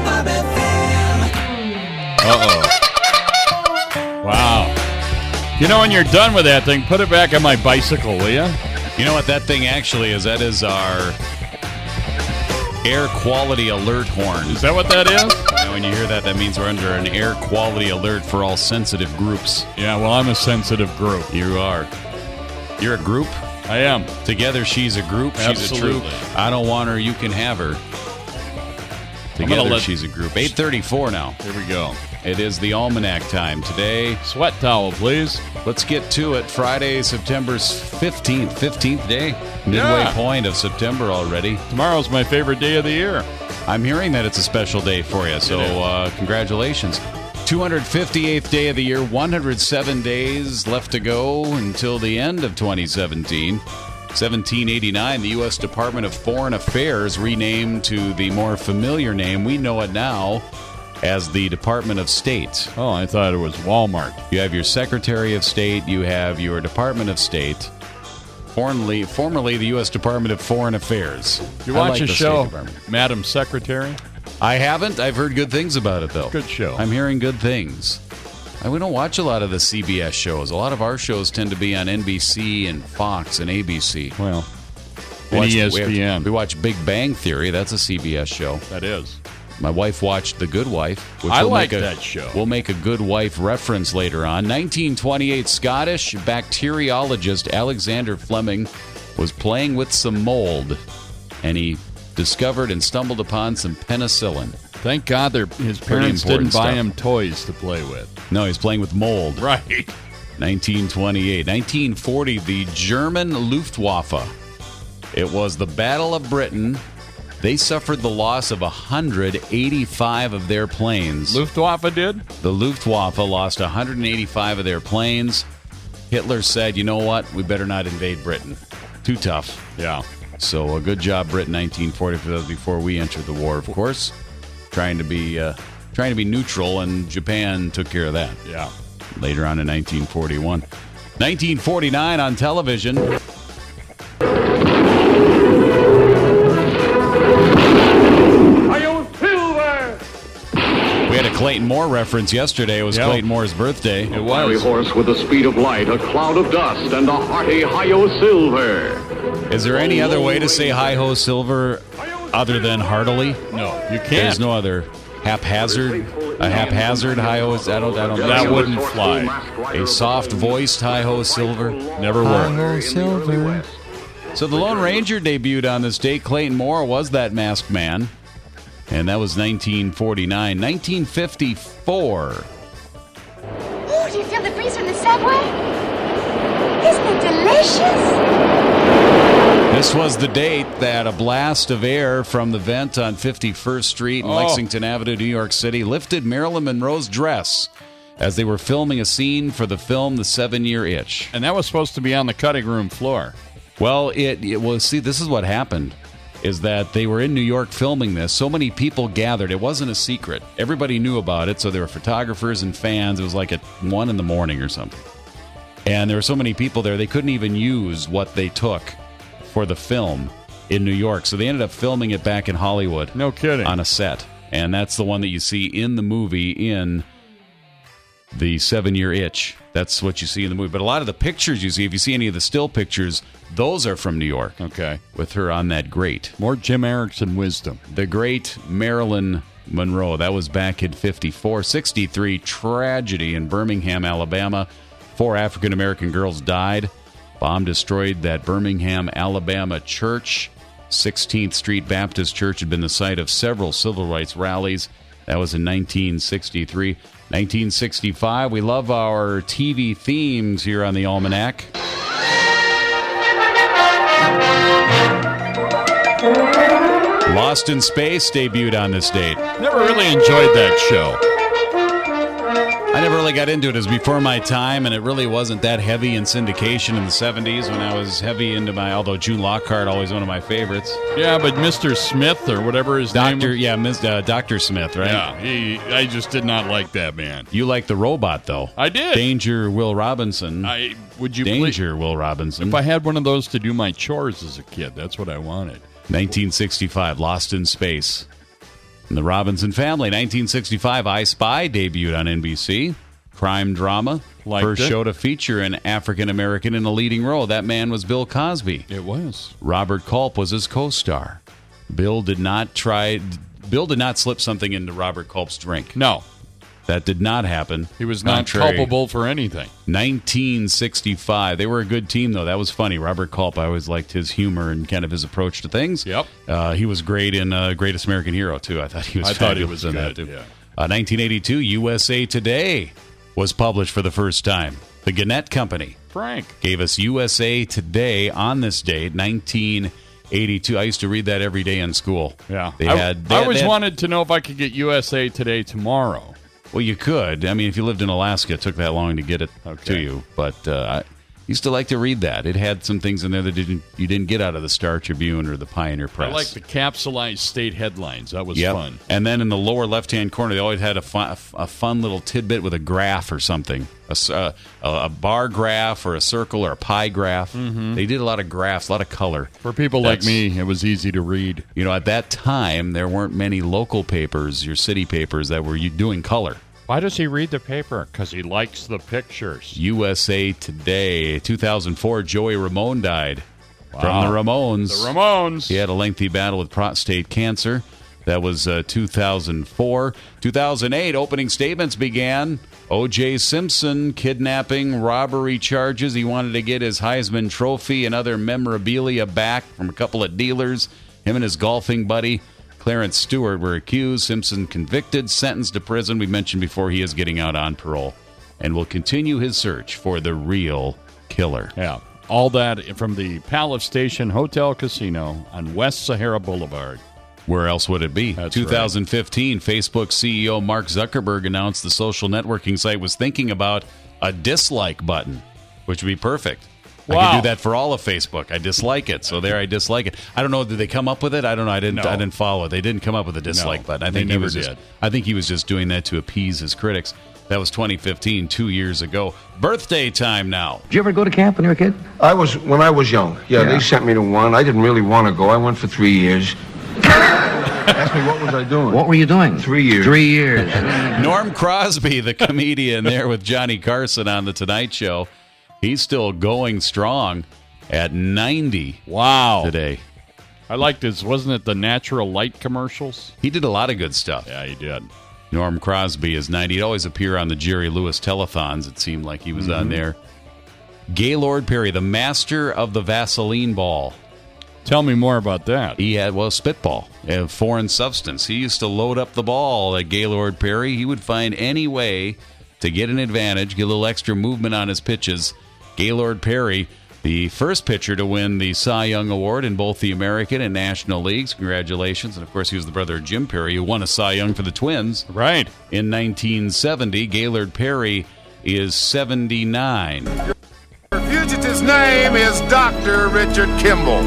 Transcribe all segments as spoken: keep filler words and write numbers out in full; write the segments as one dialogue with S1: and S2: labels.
S1: Bob F M.
S2: Uh-oh. Wow. You know, when you're done with that thing, put it back on my bicycle, will you?
S3: You know what that thing actually is? That is our air quality alert horn.
S2: Is that what that is?
S3: And when you hear that, that means we're under an air quality alert for all sensitive groups.
S2: Yeah, well, I'm a sensitive group.
S3: You are. You're a group?
S2: I am.
S3: Together, she's a group. She's
S2: Absolutely.
S3: a troop. I don't want her, you can have her. Together,
S2: let...
S3: she's a group. eight thirty-four now.
S2: Here we go.
S3: It is the Almanac time. Today,
S2: sweat towel, please.
S3: Let's get to it. Friday, September fifteenth. fifteenth day. Midway
S2: Yeah.
S3: point of September already.
S2: Tomorrow's my favorite day of the year.
S3: I'm hearing that it's a special day for you, so uh, congratulations. two hundred fifty-eighth day of the year, one hundred seven days left to go until the end of twenty seventeen. seventeen eighty-nine, the U S Department of Foreign Affairs renamed to the more familiar name. We know it now as the Department of State.
S2: Oh, I thought it was Walmart.
S3: You have your Secretary of State. You have your Department of State. Formerly, formerly the U S Department of Foreign Affairs.
S2: You
S3: I
S2: watch
S3: like
S2: a
S3: the
S2: show,
S3: State Department.
S2: Madam Secretary?
S3: I haven't. I've heard good things about it, though.
S2: Good show.
S3: I'm hearing good things. And we don't watch a lot of the C B S shows. A lot of our shows tend to be on N B C and Fox and A B C.
S2: Well,
S3: We watch-
S2: E S P N.
S3: We, have, we watch Big Bang Theory. That's a C B S show.
S2: That is.
S3: My wife watched The Good Wife. Which
S2: I
S3: we'll
S2: like
S3: make a,
S2: that show.
S3: We'll make a Good Wife reference later on. nineteen twenty-eight, Scottish bacteriologist Alexander Fleming was playing with some mold, and he discovered and stumbled upon some penicillin.
S2: Thank God their, his parents didn't
S3: important
S2: buy
S3: stuff.
S2: him toys to play with.
S3: No, he's playing with mold.
S2: Right.
S3: nineteen twenty-eight. nineteen forty, the German Luftwaffe. It was the Battle of Britain. They suffered the loss of one hundred eighty-five of their planes.
S2: Luftwaffe did?
S3: The Luftwaffe lost one hundred eighty-five of their planes. Hitler said, you know what? We better not invade Britain. Too tough.
S2: Yeah.
S3: So a good job, Britain, nineteen forty. That was before we entered the war, of course. Trying to be uh, trying to be neutral, and Japan took care of that.
S2: Yeah.
S3: Later on in nineteen forty-one. nineteen forty-nine on television. We had a Clayton Moore reference yesterday. It was
S2: Yep.
S3: Clayton Moore's birthday.
S2: It
S4: Fiery
S2: was.
S4: horse with the speed of light, a cloud of dust, and a hearty hi-yo silver.
S3: Is there any other way to say hi-ho silver other than heartily?
S2: No, you can't.
S3: There's no other haphazard, a haphazard hi-ho. I don't, I don't know.
S2: That wouldn't fly.
S3: A soft-voiced hi-ho silver.
S2: Never worked.
S3: Hi-ho silver. So the Lone Ranger debuted on this date. Clayton Moore was that masked man. And that was nineteen forty-nine. nineteen fifty-four.
S5: Oh, do you feel the breeze from the subway? Isn't it delicious?
S3: This was the date that a blast of air from the vent on fifty-first Street and
S2: Oh.
S3: Lexington Avenue, New York City, lifted Marilyn Monroe's dress as they were filming a scene for the film The Seven-Year Itch.
S2: And that was supposed to be on the cutting room floor.
S3: Well, it, it was, see, this is what happened, is that they were in New York filming this. So many people gathered. It wasn't a secret. Everybody knew about it, so there were photographers and fans. It was like at one in the morning or something. And there were so many people there, they couldn't even use what they took for the film in New York. So they ended up filming it back in Hollywood.
S2: No kidding.
S3: On a set. And that's the one that you see in the movie in The Seven-Year Itch. That's what you see in the movie. But a lot of the pictures you see, if you see any of the still pictures, those are from New York.
S2: Okay.
S3: With her on that grate.
S2: More Jim Erickson wisdom.
S3: The great Marilyn Monroe. That was back in fifty-four. sixty-three, tragedy in Birmingham, Alabama. Four African-American girls died. Bomb destroyed that Birmingham, Alabama church. sixteenth Street Baptist Church had been the site of several civil rights rallies. That was in nineteen sixty-three. nineteen sixty-five, we love our T V themes here on the Almanac. Lost in Space debuted on this date.
S2: Never really enjoyed that show.
S3: I never really got into it. It was before my time, and it really wasn't that heavy in syndication in the seventies when I was heavy into my, although June Lockhart, always one of my favorites.
S2: Yeah, but Mister Smith, or whatever his name
S3: Doctor,
S2: was.
S3: yeah, Miz uh, Doctor Smith, right?
S2: Yeah, he, I just did not like that man.
S3: You like the robot, though.
S2: I did.
S3: Danger Will Robinson.
S2: I would you
S3: Danger Will Robinson.
S2: If I had one of those to do my chores as a kid, that's what I wanted.
S3: nineteen sixty-five, Lost in Space. And the Robinson Family, nineteen sixty-five, I Spy debuted on N B C. Crime drama.
S2: Liked
S3: First
S2: it.
S3: show to feature an African-American in a leading role. That man was Bill Cosby.
S2: It was.
S3: Robert Culp was his co-star. Bill did not try... Bill did not slip something into Robert Culp's drink.
S2: No.
S3: That did not happen.
S2: He was not
S3: Contrary.
S2: culpable for anything.
S3: nineteen sixty-five. They were a good team, though. That was funny. Robert Culp, I always liked his humor and kind of his approach to things.
S2: Yep.
S3: Uh, he was great in uh, Greatest American Hero, too. I thought he was
S2: I thought he
S3: fabulous
S2: was
S3: in
S2: good,
S3: that, too.
S2: yeah.
S3: Uh, nineteen eighty-two, U S A Today was published for the first time. The Gannett Company
S2: Frank.
S3: gave us U S A Today on this date, nineteen eighty-two. I used to read that every day in school.
S2: Yeah.
S3: They
S2: I,
S3: had, they
S2: I
S3: had-
S2: always
S3: they had-
S2: wanted to know if I could get U S A Today tomorrow.
S3: Well, you could. I mean, if you lived in Alaska, it took that long to get it
S2: Okay.
S3: to you. But uh, I used to like to read that. It had some things in there that didn't you didn't get out of the Star Tribune or the Pioneer Press.
S2: I like the capsulized state headlines. That was
S3: Yep.
S2: fun.
S3: And then in the lower left-hand corner, they always had a fun, a fun little tidbit with a graph or something, a, s- uh, a, a bar graph or a circle or a pie graph. Mm-hmm. They did a lot of graphs, a lot of color.
S2: For people like
S3: That's-
S2: me, it was easy to read.
S3: You know, at that time, there weren't many local papers, your city papers, that were doing color.
S2: Why does he read the paper? Because he likes the pictures.
S3: U S A Today, two thousand four, Joey Ramone died from
S2: Wow.
S3: the Ramones.
S2: The Ramones.
S3: He had a lengthy battle with prostate cancer. That was uh, two thousand four. two thousand eight, opening statements began. O J. Simpson, kidnapping, robbery charges. He wanted to get his Heisman Trophy and other memorabilia back from a couple of dealers. Him and his golfing buddy, Clarence Stewart, were accused. Simpson convicted, sentenced to prison. We mentioned before he is getting out on parole and will continue his search for the real killer.
S2: Yeah. All that from the Palace Station Hotel Casino on West Sahara Boulevard.
S3: Where else would it be?
S2: That's
S3: twenty fifteen, Facebook C E O Mark Zuckerberg announced the social networking site was thinking about a dislike button, which would be perfect. I
S2: Wow.
S3: could do that for all of Facebook. I dislike it, so there I dislike it. I don't know. Did they come up with it? I don't know. I didn't.
S2: No.
S3: I didn't follow it. They didn't come up with a dislike
S2: No,
S3: button. I
S2: they
S3: think he
S2: never
S3: was just.
S2: did.
S3: I think he was just doing that to appease his critics. That was twenty fifteen, two years ago. Birthday time now.
S1: Did you ever go to camp when you were a kid?
S6: I was when I was young. Yeah,
S1: Yeah.
S6: they sent me to one. I didn't really want to go. I went for three years. Ask me what was I doing?
S1: What were you doing?
S6: Three years.
S1: Three years.
S3: Norm Crosby, the comedian there with Johnny Carson on The Tonight Show. He's still going strong at ninety
S2: Wow.
S3: today.
S2: I liked his, wasn't it the natural light commercials?
S3: He did a lot of good stuff.
S2: Yeah, he did.
S3: Norm Crosby is ninety. He'd always appear on the Jerry Lewis telethons. It seemed like he was on there. Gaylord Perry, the master of the Vaseline ball.
S2: Tell me more about that.
S3: He had, well, spitball, a foreign substance. He used to load up the ball at Gaylord Perry. He would find any way to get an advantage, get a little extra movement on his pitches. Gaylord Perry, the first pitcher to win the Cy Young Award in both the American and National Leagues. Congratulations. And, of course, he was the brother of Jim Perry, who won a Cy Young for the Twins.
S2: Right.
S3: In nineteen seventy, Gaylord Perry is seventy-nine.
S7: Your fugitive's name is Doctor Richard Kimball.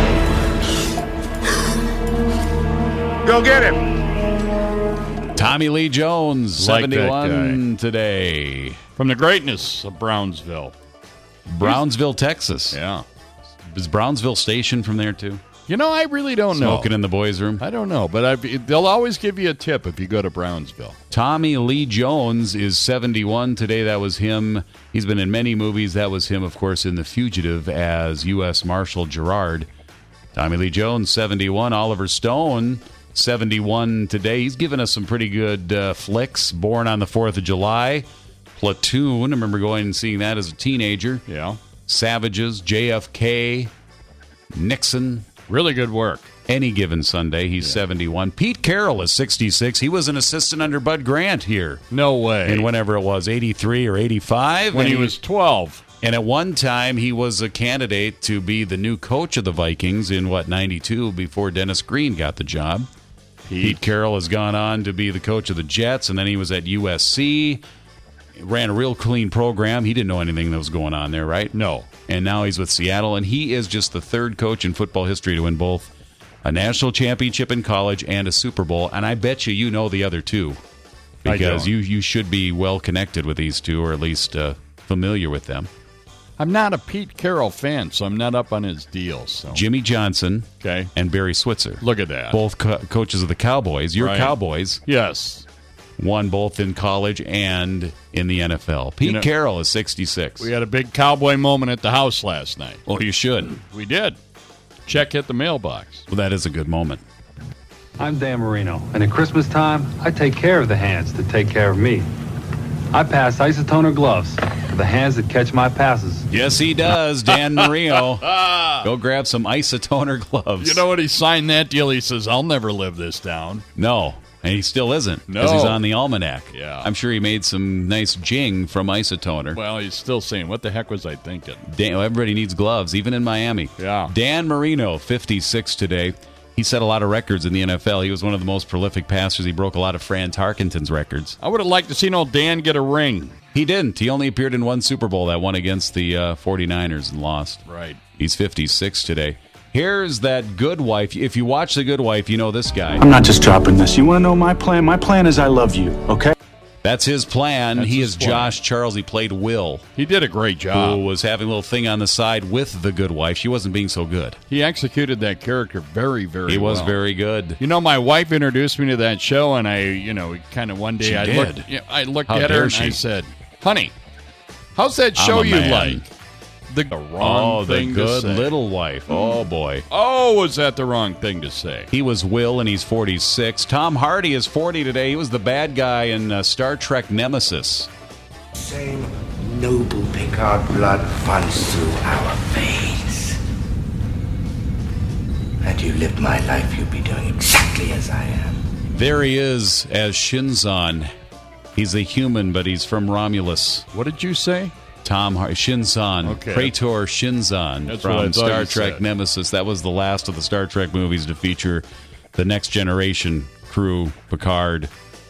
S7: Go get him.
S3: Tommy Lee Jones,
S2: Like that
S3: seventy-one today.
S2: From the greatness of Brownsville.
S3: Brownsville, Texas.
S2: Yeah.
S3: Is Brownsville Station from there, too?
S2: You know, I really don't know.
S3: Smoking in the boys' room.
S2: I don't know, but I've, they'll always give you a tip if you go to Brownsville.
S3: Tommy Lee Jones is seventy-one today. That was him. He's been in many movies. That was him, of course, in The Fugitive as U S Marshal Gerard. Tommy Lee Jones, seventy-one. Oliver Stone, seventy-one today. He's given us some pretty good uh, flicks. Born on the fourth of July. Platoon. I remember going and seeing that as a teenager.
S2: Yeah.
S3: Savages, J F K, Nixon.
S2: Really good work.
S3: Any given Sunday, he's seventy-one. Pete Carroll is sixty-six. He was an assistant under Bud Grant here.
S2: No way.
S3: And whenever it was, eighty-three or eighty-five.
S2: when
S3: and
S2: he was twelve.
S3: And at one time, he was a candidate to be the new coach of the Vikings in, what, ninety-two, before Dennis Green got the job. Pete, Pete Carroll has gone on to be the coach of the Jets, and then he was at U S C. Ran a real clean program. He didn't know anything that was going on there, right?
S2: No.
S3: And now he's with Seattle, and he is just the third coach in football history to win both a national championship in college and a Super Bowl. And I bet you you know the other two
S2: I
S3: because
S2: don't.
S3: you, you should be well connected with these two, or at least uh, familiar with them.
S2: I'm not a Pete Carroll fan, so I'm not up on his deals. So.
S3: Jimmy Johnson
S2: Okay.
S3: and Barry Switzer.
S2: Look at that.
S3: Both co- coaches of the Cowboys. Your
S2: Right.
S3: Cowboys
S2: Yes.
S3: won both in college and in the N F L. Pete
S2: You know-
S3: Carroll is sixty-six.
S2: We had a big cowboy moment at the house last night.
S3: Well, you should.
S2: We did. Check hit the mailbox.
S3: Well, that is a good moment.
S1: I'm Dan Marino, and at Christmas time, I take care of the hands that take care of me. I pass isotoner gloves for the hands that catch my passes.
S3: Yes, he does, Dan Marino. Go grab some isotoner gloves.
S2: You know what? He signed that deal. He says, I'll never live this down.
S3: No, and he still isn't
S2: No.
S3: because he's on the almanac.
S2: Yeah.
S3: I'm sure he made some nice jing from isotoner.
S2: Well, he's still saying, what the heck was I thinking?
S3: Dan, everybody needs gloves, even in Miami.
S2: Yeah.
S3: Dan Marino, fifty-six today. He set a lot of records in the N F L. He was one of the most prolific passers. He broke a lot of Fran Tarkenton's records.
S2: I would have liked to see old Dan get a ring.
S3: He didn't. He only appeared in one Super Bowl, that one against the uh, forty-niners, and lost.
S2: Right.
S3: He's fifty-six today. Here's that Good Wife. If you watch The Good Wife, you know this guy.
S8: I'm not just dropping this. You want to know my plan? My plan is I love you, okay?
S3: That's his plan.
S2: That's
S3: he
S2: his
S3: is
S2: plan.
S3: Josh Charles. He played Will,
S2: He did a great
S3: who
S2: job.
S3: was having a little thing on the side with The Good Wife. She wasn't being so good.
S2: He executed that character very, very
S3: He was
S2: well.
S3: very good.
S2: You know, my wife introduced me to that show, and I, you know, kind of one day
S3: She
S2: I
S3: did.
S2: looked, yeah, I looked
S3: How
S2: at her
S3: dare
S2: and
S3: she?
S2: I said, "Honey, how's that show
S3: I'm a
S2: you
S3: man.
S2: like?" The wrong
S3: Oh, the
S2: thing to
S3: good
S2: say.
S3: little wife. Oh, boy.
S2: Oh, was that the wrong thing to say?
S3: He was Will, and he's forty-six. Tom Hardy is forty today. He was the bad guy in uh, Star Trek Nemesis.
S9: Same noble Picard blood runs through our veins. Had you lived my life, you'd be doing exactly as I am.
S3: There he is as Shinzon. He's a human, but he's from Romulus.
S2: What did you say?
S3: Tom Hardy. Shinzon.
S2: Okay.
S3: Praetor Shinzon
S2: That's what I
S3: from
S2: thought
S3: Star
S2: you
S3: Trek
S2: said.
S3: Nemesis. That was the last of the Star Trek movies to feature the Next Generation crew, Picard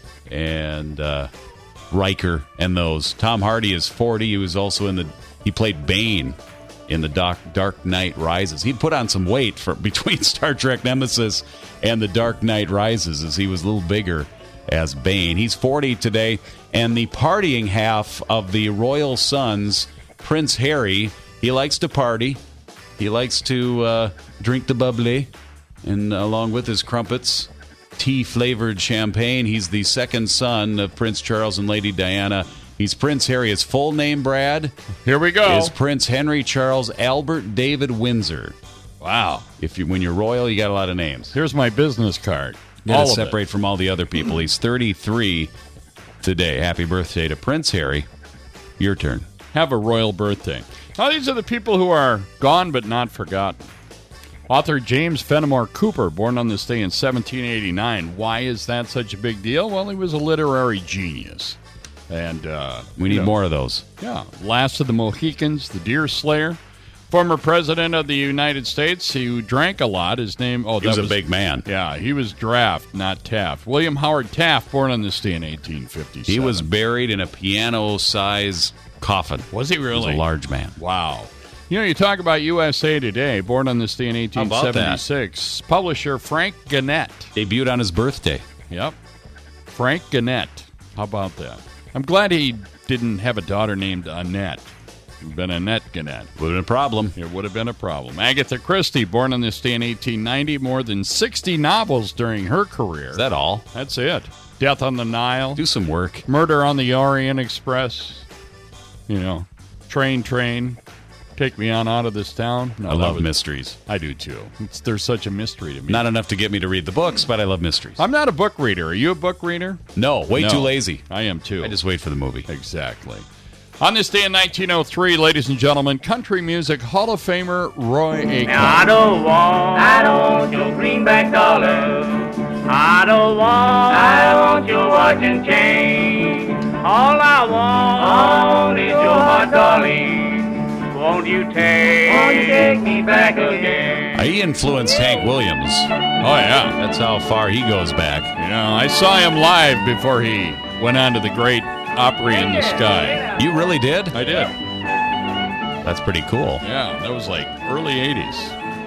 S3: and uh, Riker and those. Tom Hardy is forty. He was also in the... He played Bane in the Dark, Dark Knight Rises. He'd put on some weight for between Star Trek Nemesis and the Dark Knight Rises as he was a little bigger as Bane. He's forty today, and the partying half of the Royal Sons, Prince Harry, he likes to party. He likes to uh, drink the bubbly, and along with his crumpets, tea-flavored champagne. He's the second son of Prince Charles and Lady Diana. He's Prince Harry. His full name, Brad,
S2: Here we go.
S3: is Prince Henry Charles Albert David Windsor.
S2: Wow.
S3: If you, when you're royal, you got a lot of names.
S2: Here's my business card.
S3: You
S2: All
S3: gotta
S2: of
S3: separate
S2: it.
S3: from all the other people. He's thirty-three today. Happy birthday to Prince Harry. Your turn.
S2: Have a royal birthday. Now, these are the people who are gone but not forgotten. Author James Fenimore Cooper, born on this day in seventeen eighty-nine. Why is that such a big deal? Well, he was a literary genius. And uh,
S3: We need
S2: you know,
S3: more of those.
S2: Yeah. Last of the Mohicans, the Deer Slayer. Former president of the United States who drank a lot. His name... Oh,
S3: He was a big man.
S2: Yeah, he was Draft, not Taft. William Howard Taft, born on this day in eighteen fifty-seven.
S3: He was buried in a piano-sized coffin.
S2: Was he
S3: He was
S2: really?
S3: a large man.
S2: Wow. You know, you talk about U S A Today, born on this day in eighteen seventy-six. Publisher Frank Gannett.
S3: Debuted on his birthday.
S2: Yep. Frank Gannett. How about that? I'm glad he didn't have a daughter named Annette. It would have been Annette Gannett.
S3: Would have been a problem.
S2: It would have been a problem. Agatha Christie, born on this day in eighteen ninety, more than sixty novels during her career.
S3: Is that all?
S2: That's it. Death on the Nile.
S3: Do some work.
S2: Murder on the Orient Express. You know, Train, Train. Take Me On Out of This Town. No,
S3: I
S2: that
S3: love
S2: was-
S3: mysteries.
S2: I do too. It's, there's such a mystery to me.
S3: Not enough to get me to read the books, but I love mysteries.
S2: I'm not a book reader. Are you a book reader?
S3: No, way
S2: No.
S3: too lazy.
S2: I am too.
S3: I just wait for the movie.
S2: Exactly. On this day in nineteen oh three, ladies and gentlemen, country music Hall of Famer Roy Acuff.
S10: Now I don't want, I don't want your greenback dollars. I don't want, I want your watch and chain. All I want is your heart, darling. Won't you take, won't you take me back again?
S3: He influenced Hank Williams.
S2: Oh, yeah.
S3: That's how far he goes back.
S2: You know, I saw him live before he went on to the great Opry in the Sky.
S3: You really did?
S2: I did.
S3: That's pretty cool.
S2: Yeah, that was like early eighties.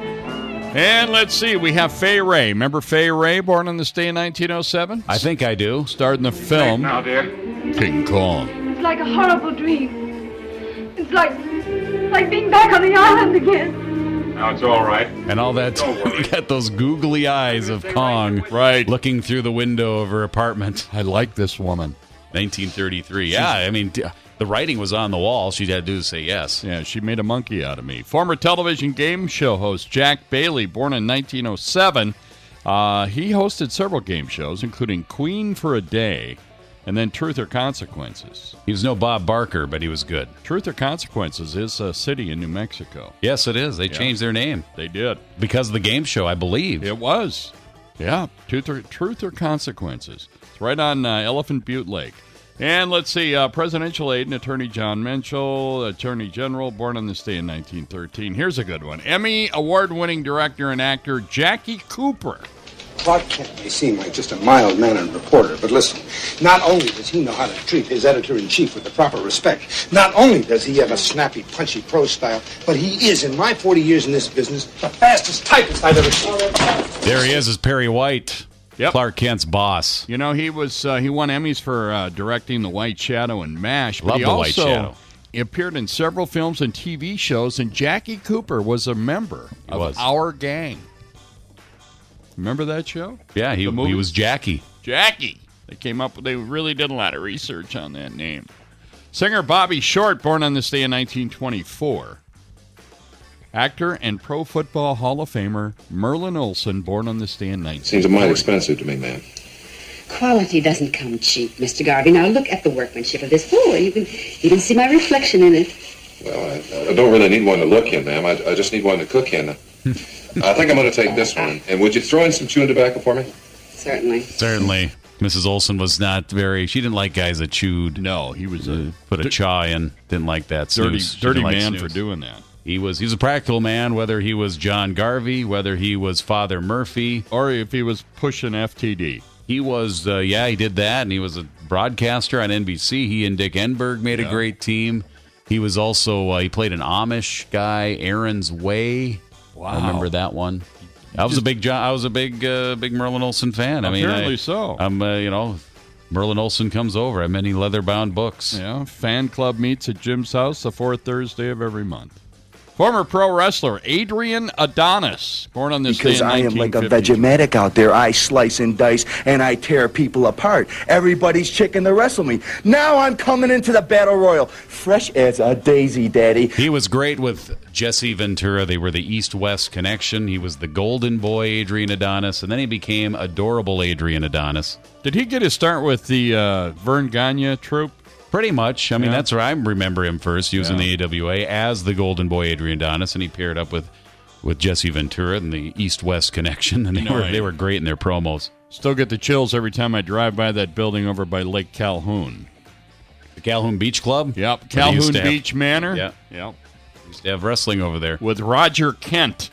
S2: And let's see, we have Fay Ray. Remember Fay Ray, born on this day in nineteen oh seven?
S3: I think I do.
S2: Starred in the film
S7: Now, dear.
S2: King Kong.
S5: It's like a horrible dream. It's like,
S11: like being back on the island again.
S7: Now it's all right.
S3: And all that, you got those googly eyes of Kong
S2: right
S3: looking through the window of her apartment.
S2: I like this woman.
S3: nineteen thirty-three. Yeah, I mean, the writing was on the wall. She had to do is say yes.
S2: Yeah, she made a monkey out of me. Former television game show host Jack Bailey, born in nineteen oh seven. Uh, he hosted several game shows, including Queen for a Day and then Truth or Consequences.
S3: He was no Bob Barker, but he was good.
S2: Truth or Consequences is a city in New Mexico.
S3: Yes, it is. They
S2: yeah.
S3: changed their name.
S2: They did.
S3: Because of the game show, I believe.
S2: It was. Yeah, Truth or, Truth or Consequences. It's right on uh, Elephant Butte Lake. And let's see, uh, presidential aide and Attorney John Menschel, Attorney General, born on this day in nineteen thirteen. Here's a good one. Emmy award-winning director and actor Jackie Cooper.
S12: Clark Kent may seem like just a mild-mannered reporter, but listen, not only does he know how to treat his editor-in-chief with the proper respect, not only does he have a snappy, punchy prose style, but he is, in my forty years in this business, the fastest typist I've ever seen.
S3: There he is, is Perry White,
S2: yep.
S3: Clark Kent's boss.
S2: You know, he was uh, he won Emmys for uh, directing The White Shadow and MASH, but
S3: Love
S2: he
S3: The
S2: also
S3: White Shadow.
S2: He appeared in several films and T V shows, and Jackie Cooper was a member
S3: He
S2: of
S3: was.
S2: Our Gang. Remember that show?
S3: Yeah, he, he was Jackie.
S2: Jackie. They came up with, they really did a lot of research on that name. Singer Bobby Short, born on this day in nineteen twenty-four. Actor and Pro Football Hall of Famer Merlin Olsen, born on this day in nineteen forty.
S6: Seems a mite expensive to me, ma'am.
S13: Quality doesn't come cheap, Mister Garvey. Now look at the workmanship of this. Oh, you can even see my reflection in it.
S6: Well, I, I don't really need one to look in, ma'am. I, I just need one to cook in. I think I'm going to take this one. And would you throw in some chewing tobacco for me?
S13: Certainly.
S3: Certainly. Missus Olson was not very, she didn't like guys that chewed.
S2: No, he was a...
S3: Put a chaw in. Didn't like that.
S2: Dirty,
S3: snooze.
S2: dirty
S3: like
S2: man
S3: snooze.
S2: for doing that.
S3: He was, he was a practical man, whether he was John Garvey, whether he was Father Murphy.
S2: Or if he was pushing F T D.
S3: He was, uh, yeah, he did that, and he was a broadcaster on N B C. He and Dick Enberg made
S2: yeah.
S3: a great team. He was also, uh, he played an Amish guy, Aaron's Way.
S2: Wow.
S3: I remember that one. I was
S2: Just,
S3: a big John, I was a big uh, big Merlin Olsen fan. I mean,
S2: apparently
S3: I,
S2: so.
S3: I'm, uh, you know, Merlin Olsen comes over. I have many leather-bound books.
S2: Yeah, fan club meets at Jim's house the fourth Thursday of every month. Former pro wrestler Adrian Adonis, born on this
S14: because
S2: day in
S14: I am like a
S2: nineteen fifty.
S14: Vegemedic out there. I slice and dice, and I tear people apart. Everybody's chicken to wrestle me. Now I'm coming into the Battle Royal, fresh as a daisy, Daddy.
S3: He was great with Jesse Ventura. They were the East-West connection. He was the golden boy, Adrian Adonis, and then he became adorable Adrian Adonis.
S2: Did he get his start with the uh, Vern Gagne troupe?
S3: Pretty much. I mean,
S2: Yeah.
S3: that's where I remember him first. He was in
S2: Yeah.
S3: the A W A as the golden boy Adrian Adonis, and he paired up with, with Jesse Ventura and the East-West connection, and they,
S2: You know,
S3: were,
S2: I-
S3: they were great in their promos.
S2: Still get the chills every time I drive by that building over by Lake Calhoun.
S3: The Calhoun Beach Club?
S2: Yep,
S3: Where they
S2: Calhoun
S3: used to have-
S2: Beach Manor.
S3: Yeah.
S2: Yep.
S3: Used to have wrestling over there.
S2: With Roger Kent.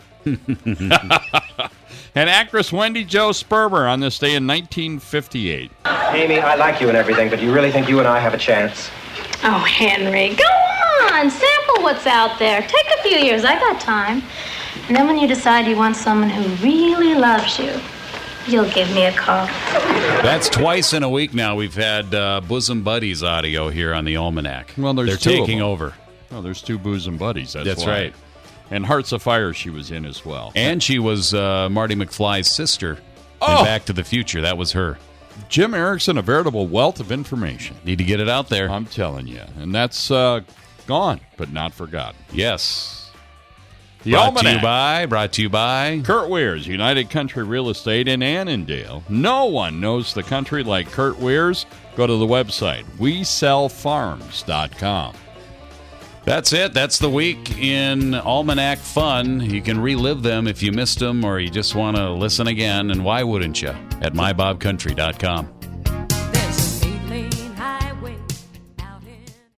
S2: And actress Wendy Jo Sperber on this day in nineteen fifty-eight.
S15: Amy, I like you and everything, but do you really think you and I have a chance?
S16: Oh, Henry, go on. Sample what's out there. Take a few years. I got time. And then when you decide you want someone who really loves you, you'll give me a call.
S3: That's twice in a week now we've had uh, Bosom Buddies audio here on the Almanac.
S2: Well, there's
S3: They're
S2: two of
S3: taking
S2: them.
S3: over.
S2: Oh, there's two bosom buddies. That's,
S3: That's
S2: why.
S3: right.
S2: And Hearts of Fire she was in as well.
S3: And she was uh, Marty McFly's sister
S2: Oh!
S3: in Back to the Future. That was her.
S2: Jim Erickson, a veritable wealth of information.
S3: Need to get it out there.
S2: I'm telling you. And that's uh, gone, but not forgotten.
S3: Yes.
S2: The
S3: brought
S2: Almanac.
S3: to you by, brought to you by
S2: Kurt Weirs, United Country Real Estate in Annandale. No one knows the country like Kurt Weirs. Go to the website, we sell farms dot com.
S3: That's it. That's the week in Almanac Fun. You can relive them if you missed them or you just want to listen again. And why wouldn't you? At my bob country dot com.